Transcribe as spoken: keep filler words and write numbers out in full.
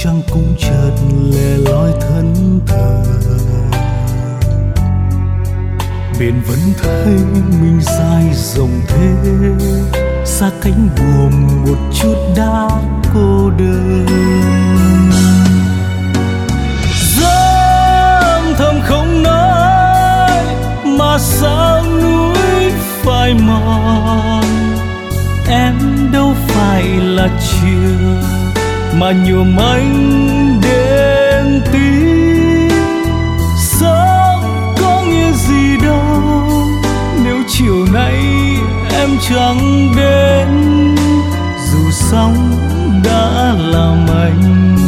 trăng cũng chợt lẻ loi thân thờ. Biển vẫn thấy mình dài rộng thế, xa cánh buồm một chút đã cô đơn. Dẫm thầm không nói mà sao núi phai mòn. Em đâu phải là chiều mà nhuộm anh đêm tím. Sống có nghĩa gì đâu nếu chiều nay em chẳng đến. Dù sóng đã làm anh